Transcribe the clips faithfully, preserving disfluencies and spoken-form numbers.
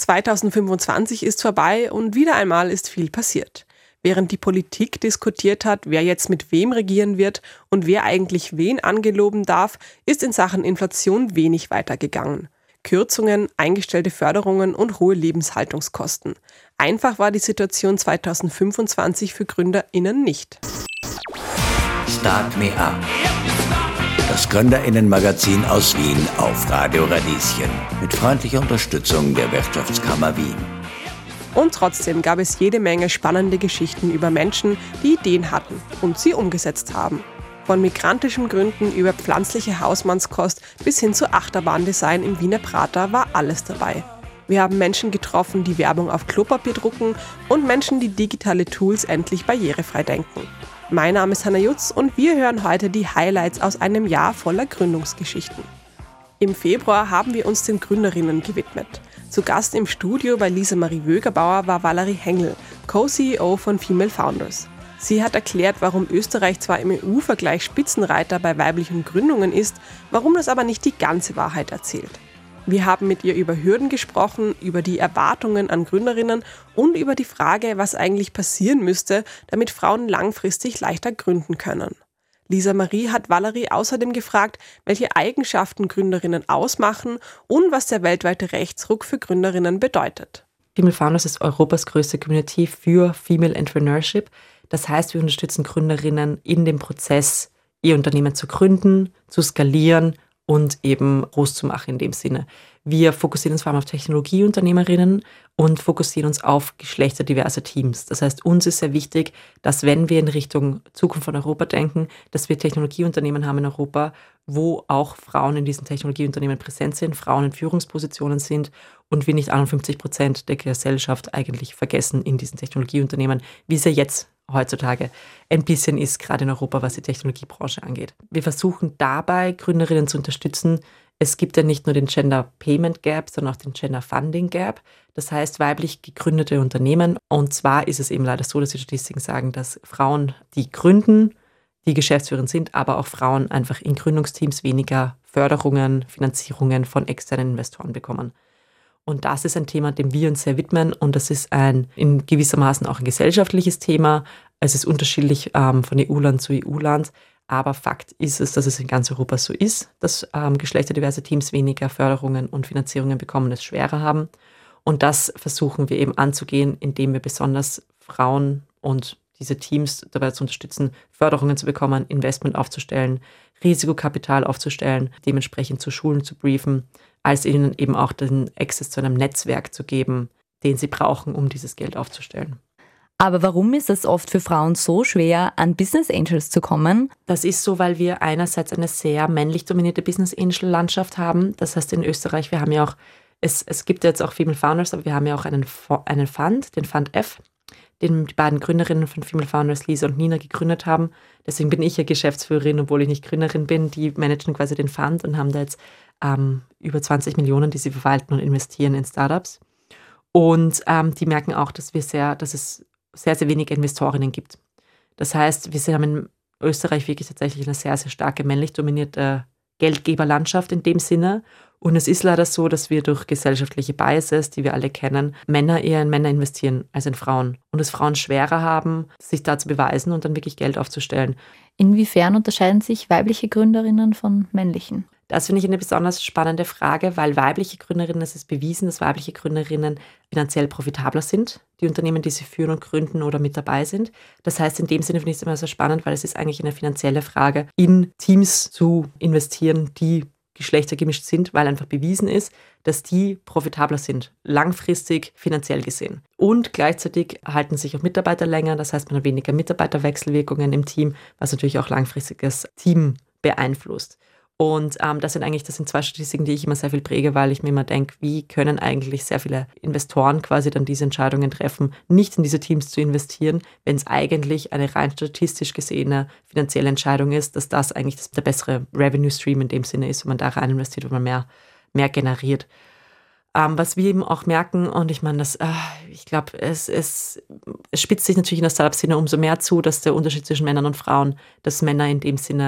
zweitausendfünfundzwanzig ist vorbei und wieder einmal ist viel passiert. Während die Politik diskutiert hat, wer jetzt mit wem regieren wird und wer eigentlich wen angeloben darf, ist in Sachen Inflation wenig weitergegangen. Kürzungen, eingestellte Förderungen und hohe Lebenshaltungskosten. Einfach war die Situation zweitausendfünfundzwanzig für GründerInnen nicht. Start Me Up. Das GründerInnen-Magazin aus Wien auf Radio Radieschen. Mit freundlicher Unterstützung der Wirtschaftskammer Wien. Und trotzdem gab es jede Menge spannende Geschichten über Menschen, die Ideen hatten und sie umgesetzt haben. Von migrantischen Gründen über pflanzliche Hausmannskost bis hin zu Achterbahndesign im Wiener Prater war alles dabei. Wir haben Menschen getroffen, die Werbung auf Klopapier drucken und Menschen, die digitale Tools endlich barrierefrei denken. Mein Name ist Hanna Jutz und wir hören heute die Highlights aus einem Jahr voller Gründungsgeschichten. Im Februar haben wir uns den Gründerinnen gewidmet. Zu Gast im Studio bei Lisa Marie Wögerbauer war Valerie Hengel, Co-C E O von Female Founders. Sie hat erklärt, warum Österreich zwar im E U-Vergleich Spitzenreiter bei weiblichen Gründungen ist, warum das aber nicht die ganze Wahrheit erzählt. Wir haben mit ihr über Hürden gesprochen, über die Erwartungen an Gründerinnen und über die Frage, was eigentlich passieren müsste, damit Frauen langfristig leichter gründen können. Lisa Marie hat Valerie außerdem gefragt, welche Eigenschaften Gründerinnen ausmachen und was der weltweite Rechtsruck für Gründerinnen bedeutet. Female Founders ist Europas größte Community für Female Entrepreneurship. Das heißt, wir unterstützen Gründerinnen in dem Prozess, ihr Unternehmen zu gründen, zu skalieren und eben groß zu machen in dem Sinne. Wir fokussieren uns vor allem auf Technologieunternehmerinnen und fokussieren uns auf geschlechterdiverse Teams. Das heißt, uns ist sehr wichtig, dass wenn wir in Richtung Zukunft von Europa denken, dass wir Technologieunternehmen haben in Europa, wo auch Frauen in diesen Technologieunternehmen präsent sind, Frauen in Führungspositionen sind und wir nicht einundfünfzig Prozent der Gesellschaft eigentlich vergessen in diesen Technologieunternehmen, wie es ja jetzt heutzutage ein bisschen ist, gerade in Europa, was die Technologiebranche angeht. Wir versuchen dabei, Gründerinnen zu unterstützen. Es gibt ja nicht nur den Gender Payment Gap, sondern auch den Gender Funding Gap. Das heißt, weiblich gegründete Unternehmen. Und zwar ist es eben leider so, dass die Statistiken sagen, dass Frauen, die gründen, die Geschäftsführerin sind, aber auch Frauen einfach in Gründungsteams weniger Förderungen, Finanzierungen von externen Investoren bekommen. Und das ist ein Thema, dem wir uns sehr widmen und das ist ein in gewissermaßen auch ein gesellschaftliches Thema. Es ist unterschiedlich ähm, von E U-Land zu E U-Land, aber Fakt ist es, dass es in ganz Europa so ist, dass ähm, geschlechterdiverse Teams weniger Förderungen und Finanzierungen bekommen, es schwerer haben. Und das versuchen wir eben anzugehen, indem wir besonders Frauen und diese Teams dabei zu unterstützen, Förderungen zu bekommen, Investment aufzustellen, Risikokapital aufzustellen, dementsprechend zu Schulen zu briefen, als ihnen eben auch den Access zu einem Netzwerk zu geben, den sie brauchen, um dieses Geld aufzustellen. Aber warum ist es oft für Frauen so schwer, an Business Angels zu kommen? Das ist so, weil wir einerseits eine sehr männlich dominierte Business Angel Landschaft haben. Das heißt in Österreich, wir haben ja auch, es, es gibt jetzt auch Female Founders, aber wir haben ja auch einen, einen Fund, den Fund F, den die beiden Gründerinnen von Female Founders, Lisa und Nina, gegründet haben. Deswegen bin ich ja Geschäftsführerin, obwohl ich nicht Gründerin bin. Die managen quasi den Fund und haben da jetzt ähm, über zwanzig Millionen, die sie verwalten und investieren in Startups. Und ähm, die merken auch, dass wir sehr, dass es sehr, sehr wenige Investorinnen gibt. Das heißt, wir haben in Österreich wirklich tatsächlich eine sehr, sehr starke männlich dominierte Geldgeberlandschaft in dem Sinne. Und es ist leider so, dass wir durch gesellschaftliche Biases, die wir alle kennen, Männer eher in Männer investieren als in Frauen. Und es Frauen schwerer haben, sich da zu beweisen und dann wirklich Geld aufzustellen. Inwiefern unterscheiden sich weibliche Gründerinnen von männlichen? Das finde ich eine besonders spannende Frage, weil weibliche Gründerinnen, es ist bewiesen, dass weibliche Gründerinnen finanziell profitabler sind, die Unternehmen, die sie führen und gründen oder mit dabei sind. Das heißt, in dem Sinne finde ich es immer so spannend, weil es ist eigentlich eine finanzielle Frage, in Teams zu investieren, die geschlechtergemischt sind, weil einfach bewiesen ist, dass die profitabler sind, langfristig finanziell gesehen. Und gleichzeitig halten sich auch Mitarbeiter länger, das heißt, man hat weniger Mitarbeiterwechselwirkungen im Team, was natürlich auch langfristiges Team beeinflusst. Und ähm, das sind eigentlich, das sind zwei Statistiken, die ich immer sehr viel präge, weil ich mir immer denke, wie können eigentlich sehr viele Investoren quasi dann diese Entscheidungen treffen, nicht in diese Teams zu investieren, wenn es eigentlich eine rein statistisch gesehene finanzielle Entscheidung ist, dass das eigentlich das, der bessere Revenue Stream in dem Sinne ist, wenn man da rein investiert, wo man mehr, mehr generiert. Ähm, was wir eben auch merken, und ich meine, das, äh, ich glaube, es, es, es spitzt sich natürlich in der Startup-Szene umso mehr zu, dass der Unterschied zwischen Männern und Frauen, dass Männer in dem Sinne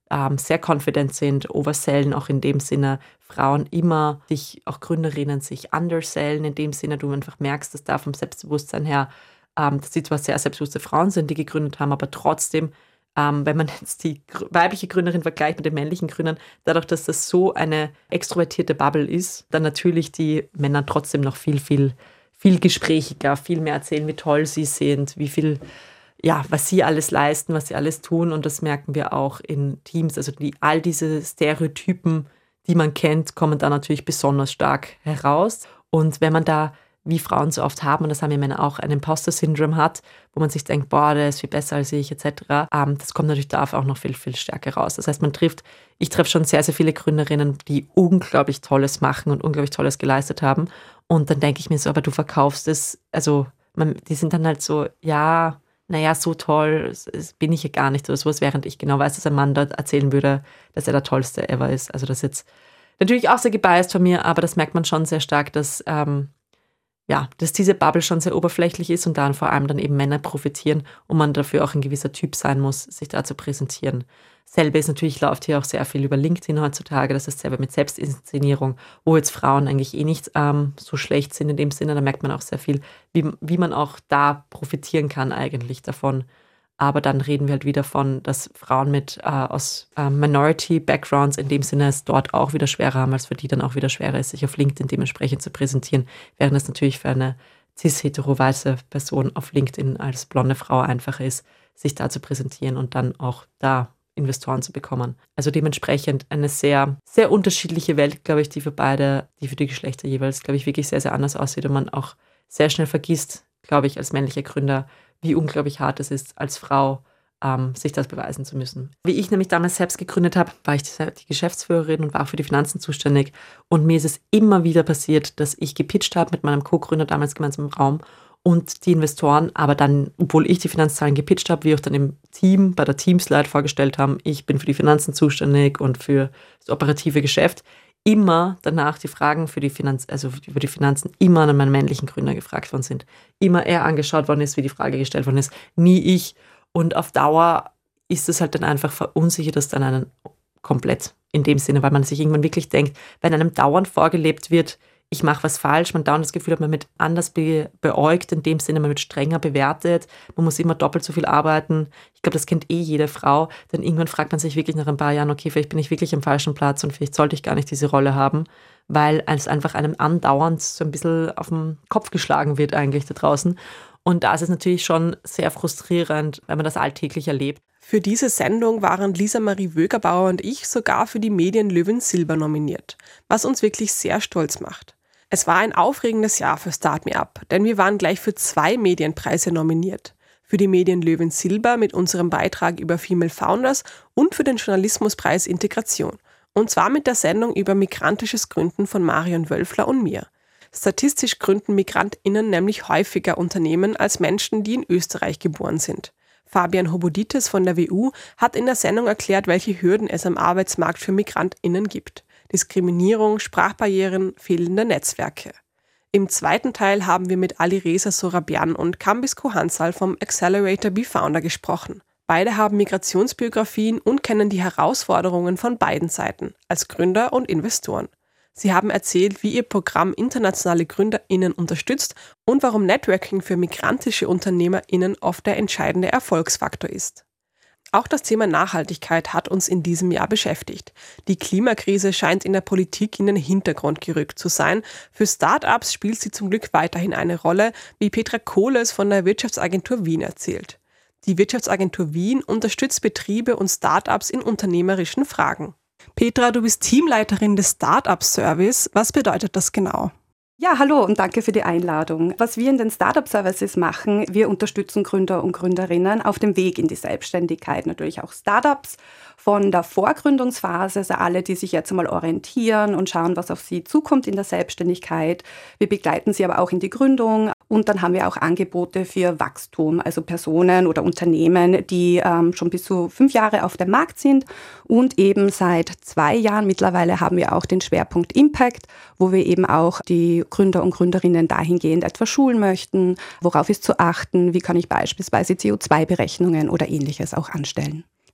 ähm, sehr confident sind, oversellen auch in dem Sinne, Frauen immer sich, auch Gründerinnen sich undersellen in dem Sinne, du einfach merkst, dass da vom Selbstbewusstsein her, ähm, dass die zwar sehr selbstbewusste Frauen sind, die gegründet haben, aber trotzdem, ähm, wenn man jetzt die gr- weibliche Gründerin vergleicht mit den männlichen Gründern, dadurch, dass das so eine extrovertierte Bubble ist, dann natürlich die Männer trotzdem noch viel, viel, viel gesprächiger, viel mehr erzählen, wie toll sie sind, wie viel, ja, was sie alles leisten, was sie alles tun. Und das merken wir auch in Teams. Also die, all diese Stereotypen, die man kennt, kommen da natürlich besonders stark heraus. Und wenn man da, wie Frauen so oft haben, und das haben ja Männer auch, ein Imposter-Syndrom hat, wo man sich denkt, boah, der ist viel besser als ich, et cetera, ähm, das kommt natürlich da auch noch viel, viel stärker raus. Das heißt, man trifft, ich treffe schon sehr, sehr viele Gründerinnen, die unglaublich Tolles machen und unglaublich Tolles geleistet haben. Und dann denke ich mir so, aber du verkaufst es, also man, die sind dann halt so, ja, naja, so toll das, das bin ich ja gar nicht oder sowas, während ich genau weiß, dass ein Mann dort erzählen würde, dass er der Tollste ever ist. Also das ist jetzt natürlich auch sehr gebiased von mir, aber das merkt man schon sehr stark, dass, ähm, ja, dass diese Bubble schon sehr oberflächlich ist und dann vor allem dann eben Männer profitieren und man dafür auch ein gewisser Typ sein muss, sich da zu präsentieren. Selbe ist natürlich, läuft hier auch sehr viel über LinkedIn heutzutage, das ist selber mit Selbstinszenierung, wo jetzt Frauen eigentlich eh nicht ähm, so schlecht sind in dem Sinne, da merkt man auch sehr viel, wie, wie man auch da profitieren kann eigentlich davon. Aber dann reden wir halt wieder von, dass Frauen mit äh, aus äh, Minority-Backgrounds in dem Sinne es dort auch wieder schwerer haben, als für die dann auch wieder schwerer ist, sich auf LinkedIn dementsprechend zu präsentieren, während es natürlich für eine cis-hetero-weiße Person auf LinkedIn als blonde Frau einfacher ist, sich da zu präsentieren und dann auch da Investoren zu bekommen. Also dementsprechend eine sehr, sehr unterschiedliche Welt, glaube ich, die für beide, die für die Geschlechter jeweils, glaube ich, wirklich sehr, sehr anders aussieht und man auch sehr schnell vergisst, glaube ich, als männlicher Gründer, wie unglaublich hart es ist, als Frau ähm, sich das beweisen zu müssen. Wie ich nämlich damals selbst gegründet habe, war ich die, die Geschäftsführerin und war auch für die Finanzen zuständig und mir ist es immer wieder passiert, dass ich gepitcht habe mit meinem Co-Gründer damals gemeinsam im Raum und die Investoren, aber dann, obwohl ich die Finanzzahlen gepitcht habe, wir auch dann im Team, bei der Teamslide vorgestellt haben, ich bin für die Finanzen zuständig und für das operative Geschäft, immer danach die Fragen für die Finanz, also über die Finanzen immer an meinen männlichen Gründer gefragt worden sind. Immer er angeschaut worden ist, wie die Frage gestellt worden ist, nie ich. Und auf Dauer ist es halt dann einfach verunsichert das dann einen komplett in dem Sinne, weil man sich irgendwann wirklich denkt, wenn einem dauernd vorgelebt wird, ich mache was falsch, man dauernd das Gefühl hat, man wird anders be- beäugt, in dem Sinne, man wird strenger bewertet, man muss immer doppelt so viel arbeiten. Ich glaube, das kennt eh jede Frau. Dann irgendwann fragt man sich wirklich nach ein paar Jahren, okay, vielleicht bin ich wirklich am falschen Platz und vielleicht sollte ich gar nicht diese Rolle haben, weil es einfach einem andauernd so ein bisschen auf den Kopf geschlagen wird eigentlich da draußen. Und da ist es natürlich schon sehr frustrierend, wenn man das alltäglich erlebt. Für diese Sendung waren Lisa Marie Wögerbauer und ich sogar für die Medienlöwin Silber nominiert, was uns wirklich sehr stolz macht. Es war ein aufregendes Jahr für Start Me Up, denn wir waren gleich für zwei Medienpreise nominiert. Für die Medienlöwin Silber mit unserem Beitrag über Female Founders und für den Journalismuspreis Integration. Und zwar mit der Sendung über migrantisches Gründen von Marion Wölfler und mir. Statistisch gründen MigrantInnen nämlich häufiger Unternehmen als Menschen, die in Österreich geboren sind. Fabian Hoboditis von der W U hat in der Sendung erklärt, welche Hürden es am Arbeitsmarkt für MigrantInnen gibt. Diskriminierung, Sprachbarrieren, fehlende Netzwerke. Im zweiten Teil haben wir mit Alireza Sorabian und Kambis Kohansal vom Accelerator Be Founder gesprochen. Beide haben Migrationsbiografien und kennen die Herausforderungen von beiden Seiten, als Gründer und Investoren. Sie haben erzählt, wie ihr Programm internationale GründerInnen unterstützt und warum Networking für migrantische UnternehmerInnen oft der entscheidende Erfolgsfaktor ist. Auch das Thema Nachhaltigkeit hat uns in diesem Jahr beschäftigt. Die Klimakrise scheint in der Politik in den Hintergrund gerückt zu sein. Für Start-ups spielt sie zum Glück weiterhin eine Rolle, wie Petra Kohles von der Wirtschaftsagentur Wien erzählt. Die Wirtschaftsagentur Wien unterstützt Betriebe und Start-ups in unternehmerischen Fragen. Petra, du bist Teamleiterin des Startup-Service. Was bedeutet das genau? Ja, hallo und danke für die Einladung. Was wir in den Startup-Services machen, wir unterstützen Gründer und Gründerinnen auf dem Weg in die Selbstständigkeit. Natürlich auch Startups von der Vorgründungsphase, also alle, die sich jetzt einmal orientieren und schauen, was auf sie zukommt in der Selbstständigkeit. Wir begleiten sie aber auch in die Gründung. Und dann haben wir auch Angebote für Wachstum, also Personen oder Unternehmen, die ähm, schon bis zu fünf Jahre auf dem Markt sind. Und eben seit zwei Jahren mittlerweile haben wir auch den Schwerpunkt Impact, wo wir eben auch die Gründer und Gründerinnen dahingehend etwas schulen möchten, worauf ist zu achten, wie kann ich beispielsweise C O zwei Berechnungen oder Ähnliches auch anstellen.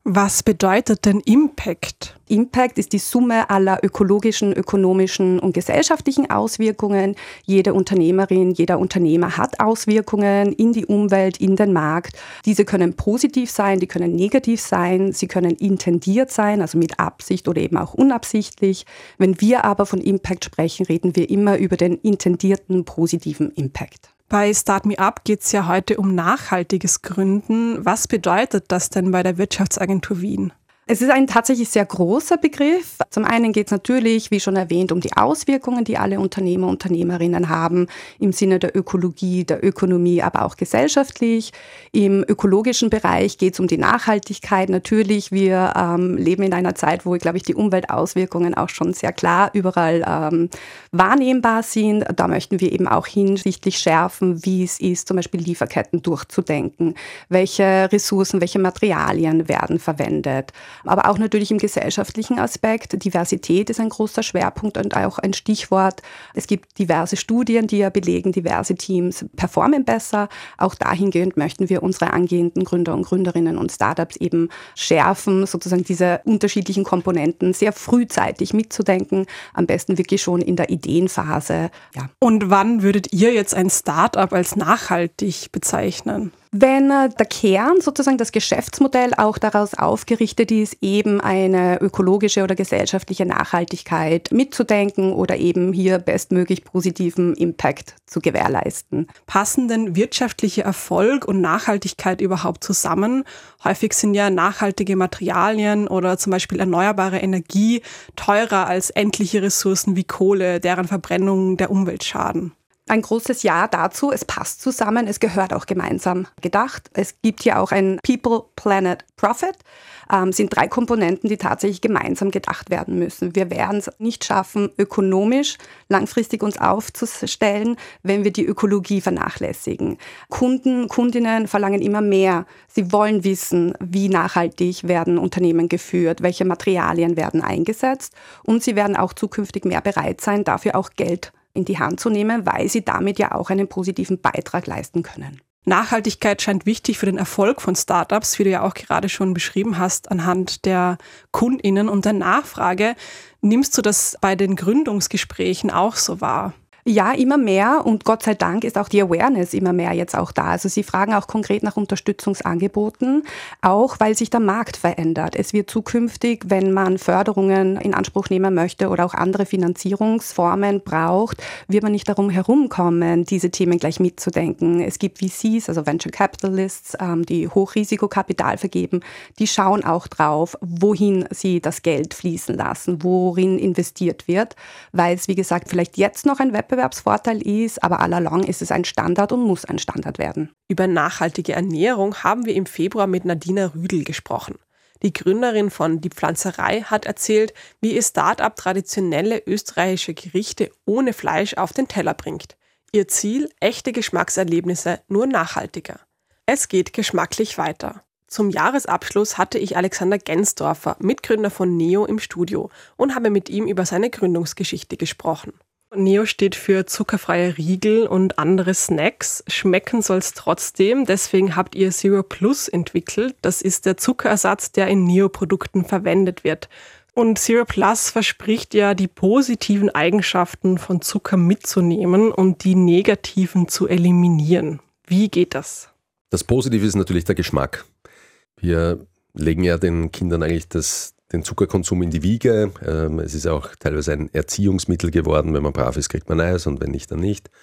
Was bedeutet denn Impact? Impact ist die Summe aller ökologischen, ökonomischen und gesellschaftlichen Auswirkungen. Jede Unternehmerin, jeder Unternehmer hat Auswirkungen in die Umwelt, in den Markt. Diese können positiv sein, die können negativ sein, sie können intendiert sein, also mit Absicht oder eben auch unabsichtlich. Wenn wir aber von Impact sprechen, reden wir immer über den intendierten positiven Impact. Bei Start Me Up geht es ja heute um nachhaltiges Gründen. Was bedeutet das denn bei der Wirtschaftsagentur Wien? Es ist ein tatsächlich sehr großer Begriff. Zum einen geht es natürlich, wie schon erwähnt, um die Auswirkungen, die alle Unternehmer und Unternehmerinnen haben, im Sinne der Ökologie, der Ökonomie, aber auch gesellschaftlich. Im ökologischen Bereich geht es um die Nachhaltigkeit. Natürlich, wir ähm, leben in einer Zeit, wo, glaube ich, die Umweltauswirkungen auch schon sehr klar überall ähm, wahrnehmbar sind. Da möchten wir eben auch hinsichtlich schärfen, wie es ist, zum Beispiel Lieferketten durchzudenken. Welche Ressourcen, welche Materialien werden verwendet? Aber auch natürlich im gesellschaftlichen Aspekt. Diversität ist ein großer Schwerpunkt und auch ein Stichwort. Es gibt diverse Studien, die ja belegen, diverse Teams performen besser. Auch dahingehend möchten wir unsere angehenden Gründer und Gründerinnen und Startups eben schärfen, sozusagen diese unterschiedlichen Komponenten sehr frühzeitig mitzudenken. Am besten wirklich schon in der Ideenphase. Ja. Und wann würdet ihr jetzt ein Startup als nachhaltig bezeichnen? Wenn der Kern, sozusagen das Geschäftsmodell auch daraus aufgerichtet ist, eben eine ökologische oder gesellschaftliche Nachhaltigkeit mitzudenken oder eben hier bestmöglich positiven Impact zu gewährleisten. Passen denn wirtschaftlicher Erfolg und Nachhaltigkeit überhaupt zusammen? Häufig sind ja nachhaltige Materialien oder zum Beispiel erneuerbare Energie teurer als endliche Ressourcen wie Kohle, deren Verbrennung der Umwelt schaden. Ein großes Ja dazu, es passt zusammen, es gehört auch gemeinsam gedacht. Es gibt hier auch ein People, Planet, Profit. Ähm, sind drei Komponenten, die tatsächlich gemeinsam gedacht werden müssen. Wir werden es nicht schaffen, ökonomisch langfristig uns aufzustellen, wenn wir die Ökologie vernachlässigen. Kunden, Kundinnen verlangen immer mehr. Sie wollen wissen, wie nachhaltig werden Unternehmen geführt, welche Materialien werden eingesetzt und sie werden auch zukünftig mehr bereit sein, dafür auch Geld in die Hand zu nehmen, weil sie damit ja auch einen positiven Beitrag leisten können. Nachhaltigkeit scheint wichtig für den Erfolg von Startups, wie du ja auch gerade schon beschrieben hast, anhand der KundInnen und der Nachfrage. Nimmst du das bei den Gründungsgesprächen auch so wahr? Ja, immer mehr und Gott sei Dank ist auch die Awareness immer mehr jetzt auch da. Also sie fragen auch konkret nach Unterstützungsangeboten, auch weil sich der Markt verändert. Es wird zukünftig, wenn man Förderungen in Anspruch nehmen möchte oder auch andere Finanzierungsformen braucht, wird man nicht darum herumkommen, diese Themen gleich mitzudenken. Es gibt V Cs, also Venture Capitalists, die Hochrisikokapital vergeben, die schauen auch drauf, wohin sie das Geld fließen lassen, worin investiert wird, weil es, wie gesagt, vielleicht jetzt noch ein Wettbewerb Wettbewerbsvorteil ist, aber allalong ist es ein Standard und muss ein Standard werden. Über nachhaltige Ernährung haben wir im Februar mit Nadina Rüdl gesprochen. Die Gründerin von Die Pflanzerei hat erzählt, wie ihr Start-up traditionelle österreichische Gerichte ohne Fleisch auf den Teller bringt. Ihr Ziel: echte Geschmackserlebnisse, nur nachhaltiger. Es geht geschmacklich weiter. Zum Jahresabschluss hatte ich Alexander Gensdorfer, Mitgründer von Neo, im Studio und habe mit ihm über seine Gründungsgeschichte gesprochen. Neo steht für zuckerfreie Riegel und andere Snacks. Schmecken soll es trotzdem, deswegen habt ihr Zero Plus entwickelt. Das ist der Zuckerersatz, der in Neo-Produkten verwendet wird. Und Zero Plus verspricht ja, die positiven Eigenschaften von Zucker mitzunehmen und die negativen zu eliminieren. Wie geht das? Das Positive ist natürlich der Geschmack. Wir legen ja den Kindern eigentlich das den Zuckerkonsum in die Wiege. Es ist auch teilweise ein Erziehungsmittel geworden. Wenn man brav ist, kriegt man Eis und wenn nicht, dann nicht.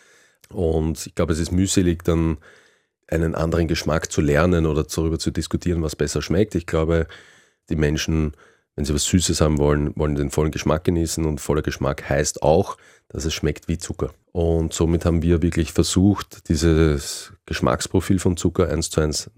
Und ich glaube, es ist mühselig, dann einen anderen Geschmack zu lernen oder darüber zu diskutieren, was besser schmeckt. Ich glaube, die Menschen, wenn sie was Süßes haben wollen, wollen den vollen Geschmack genießen und voller Geschmack heißt auch, dass es schmeckt wie Zucker. Und somit haben wir wirklich versucht, dieses Geschmacksprofil von Zucker eins zu eins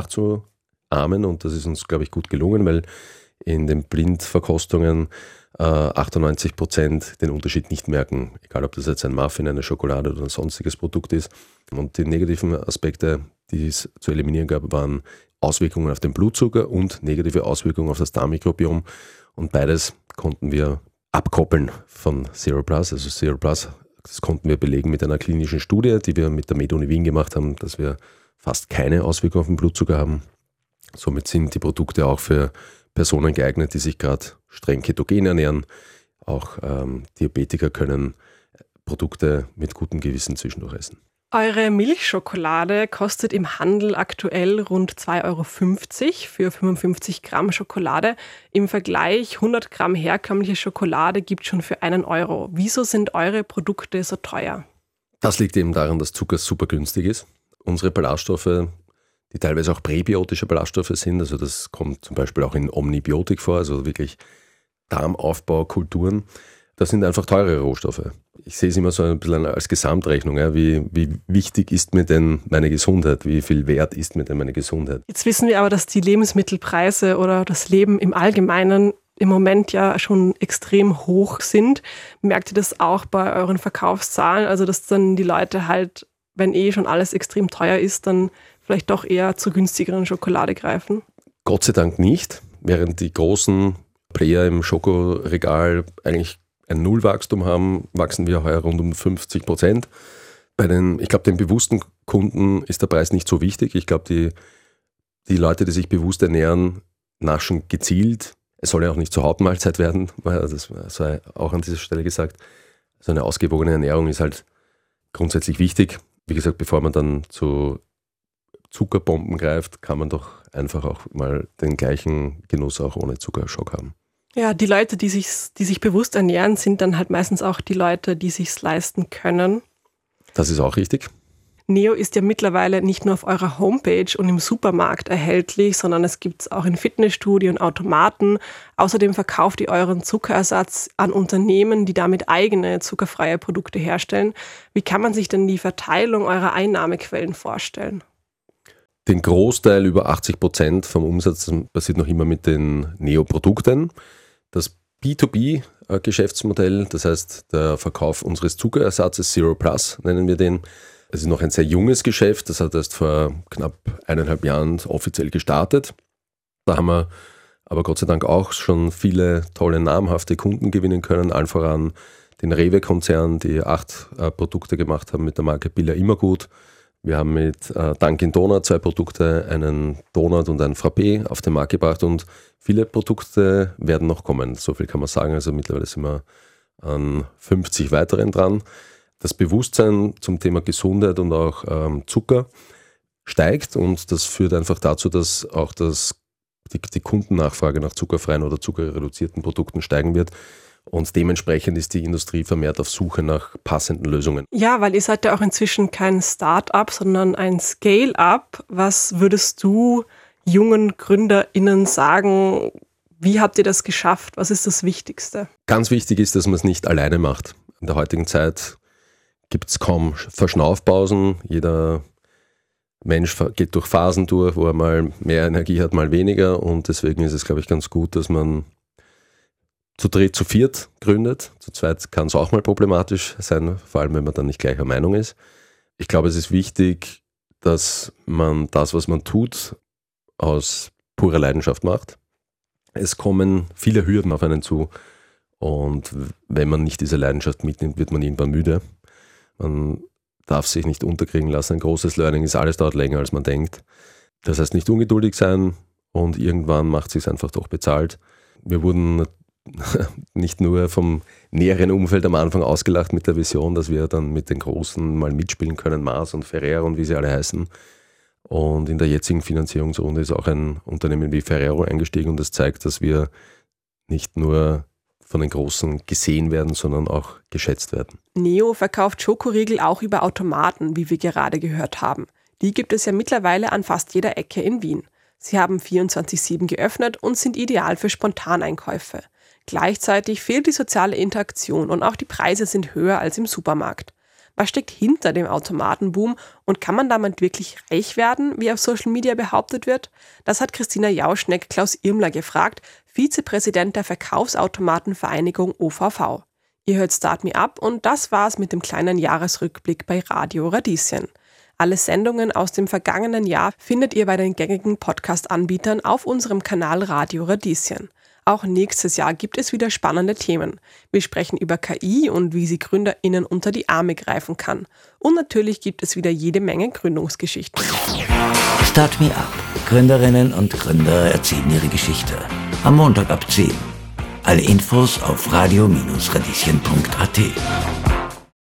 nachzuahmen und das ist uns, glaube ich, gut gelungen, weil in den Blindverkostungen äh, achtundneunzig Prozent den Unterschied nicht merken, egal ob das jetzt ein Muffin, eine Schokolade oder ein sonstiges Produkt ist. Und die negativen Aspekte, die es zu eliminieren gab, waren Auswirkungen auf den Blutzucker und negative Auswirkungen auf das Darmmikrobiom. Und beides konnten wir abkoppeln von Zero Plus. Also Zero Plus, das konnten wir belegen mit einer klinischen Studie, die wir mit der Med-Uni Wien gemacht haben, dass wir fast keine Auswirkungen auf den Blutzucker haben. Somit sind die Produkte auch für Personen geeignet, die sich gerade streng ketogen ernähren. Auch ähm, Diabetiker können Produkte mit gutem Gewissen zwischendurch essen. Eure Milchschokolade kostet im Handel aktuell rund zwei Euro fünfzig für fünfundfünfzig Gramm Schokolade. Im Vergleich hundert Gramm herkömmliche Schokolade gibt es schon für einen Euro. Wieso sind eure Produkte so teuer? Das liegt eben daran, dass Zucker super günstig ist. Unsere Ballaststoffe, die teilweise auch präbiotische Ballaststoffe sind, also das kommt zum Beispiel auch in Omnibiotik vor, also wirklich Darmaufbaukulturen, das sind einfach teure Rohstoffe. Ich sehe es immer so ein bisschen als Gesamtrechnung. Ja. Wie, wie wichtig ist mir denn meine Gesundheit? Wie viel wert ist mir denn meine Gesundheit? Jetzt wissen wir aber, dass die Lebensmittelpreise oder das Leben im Allgemeinen im Moment ja schon extrem hoch sind. Merkt ihr das auch bei euren Verkaufszahlen? Also dass dann die Leute halt, wenn eh schon alles extrem teuer ist, dann vielleicht doch eher zur günstigeren Schokolade greifen? Gott sei Dank nicht. Während die großen Player im Schokoregal eigentlich ein Nullwachstum haben, wachsen wir heuer rund um fünfzig Prozent. Bei den, ich glaube, den bewussten Kunden ist der Preis nicht so wichtig. Ich glaube, die, die Leute, die sich bewusst ernähren, naschen gezielt. Es soll ja auch nicht zur Hauptmahlzeit werden, das sei auch an dieser Stelle gesagt. So eine ausgewogene Ernährung ist halt grundsätzlich wichtig. Wie gesagt, bevor man dann zu Zuckerbomben greift, kann man doch einfach auch mal den gleichen Genuss auch ohne Zuckerschock haben. Ja, die Leute, die sich, die sich bewusst ernähren, sind dann halt meistens auch die Leute, die sich's leisten können. Das ist auch richtig. Neo ist ja mittlerweile nicht nur auf eurer Homepage und im Supermarkt erhältlich, sondern es gibt es auch in Fitnessstudien und Automaten. Außerdem verkauft ihr euren Zuckerersatz an Unternehmen, die damit eigene zuckerfreie Produkte herstellen. Wie kann man sich denn die Verteilung eurer Einnahmequellen vorstellen? Den Großteil, über achtzig Prozent vom Umsatz, passiert noch immer mit den Neo-Produkten. Das B zwei B-Geschäftsmodell, das heißt der Verkauf unseres Zuckerersatzes Zero Plus, nennen wir den. Es ist noch ein sehr junges Geschäft, das hat erst vor knapp eineinhalb Jahren offiziell gestartet. Da haben wir aber Gott sei Dank auch schon viele tolle, namhafte Kunden gewinnen können, allen voran den Rewe-Konzern, die acht äh, Produkte gemacht haben mit der Marke Billa Immergut. Wir haben mit äh, Dunkin' Donut zwei Produkte, einen Donut und ein Frappé auf den Markt gebracht und viele Produkte werden noch kommen. So viel kann man sagen. Also mittlerweile sind wir an fünfzig weiteren dran. Das Bewusstsein zum Thema Gesundheit und auch ähm, Zucker steigt und das führt einfach dazu, dass auch das, die, die Kundennachfrage nach zuckerfreien oder zuckerreduzierten Produkten steigen wird. Und dementsprechend ist die Industrie vermehrt auf Suche nach passenden Lösungen. Ja, weil ihr seid ja auch inzwischen kein Start-up, sondern ein Scale-up. Was würdest du jungen GründerInnen sagen? Wie habt ihr das geschafft? Was ist das Wichtigste? Ganz wichtig ist, dass man es nicht alleine macht. In der heutigen Zeit gibt es kaum Verschnaufpausen. Jeder Mensch geht durch Phasen durch, wo er mal mehr Energie hat, mal weniger. Und deswegen ist es, glaube ich, ganz gut, dass man zu dritt, zu viert gründet. Zu zweit kann es auch mal problematisch sein, vor allem wenn man dann nicht gleicher Meinung ist. Ich glaube, es ist wichtig, dass man das, was man tut, aus purer Leidenschaft macht. Es kommen viele Hürden auf einen zu und wenn man nicht diese Leidenschaft mitnimmt, wird man irgendwann müde. Man darf sich nicht unterkriegen lassen. Ein großes Learning ist, alles dauert länger, als man denkt. Das heißt, nicht ungeduldig sein und irgendwann macht es sich einfach doch bezahlt. Wir wurden nicht nur vom näheren Umfeld am Anfang ausgelacht mit der Vision, dass wir dann mit den Großen mal mitspielen können, Mars und Ferrero und wie sie alle heißen. Und in der jetzigen Finanzierungsrunde ist auch ein Unternehmen wie Ferrero eingestiegen und das zeigt, dass wir nicht nur von den Großen gesehen werden, sondern auch geschätzt werden. Neo verkauft Schokoriegel auch über Automaten, wie wir gerade gehört haben. Die gibt es ja mittlerweile an fast jeder Ecke in Wien. Sie haben vierundzwanzig sieben geöffnet und sind ideal für Spontaneinkäufe. Gleichzeitig fehlt die soziale Interaktion und auch die Preise sind höher als im Supermarkt. Was steckt hinter dem Automatenboom und kann man damit wirklich reich werden, wie auf Social Media behauptet wird? Das hat Christina Jauschneck Klaus Irmler gefragt, Vizepräsident der Verkaufsautomatenvereinigung O V V. Ihr hört Start Me Up und das war's mit dem kleinen Jahresrückblick bei Radio Radieschen. Alle Sendungen aus dem vergangenen Jahr findet ihr bei den gängigen Podcast-Anbietern auf unserem Kanal Radio Radieschen. Auch nächstes Jahr gibt es wieder spannende Themen. Wir sprechen über K I und wie sie GründerInnen unter die Arme greifen kann. Und natürlich gibt es wieder jede Menge Gründungsgeschichten. Start Me Up. Gründerinnen und Gründer erzählen ihre Geschichte. Am Montag ab zehn. Alle Infos auf radio Bindestrich radieschen punkt a t.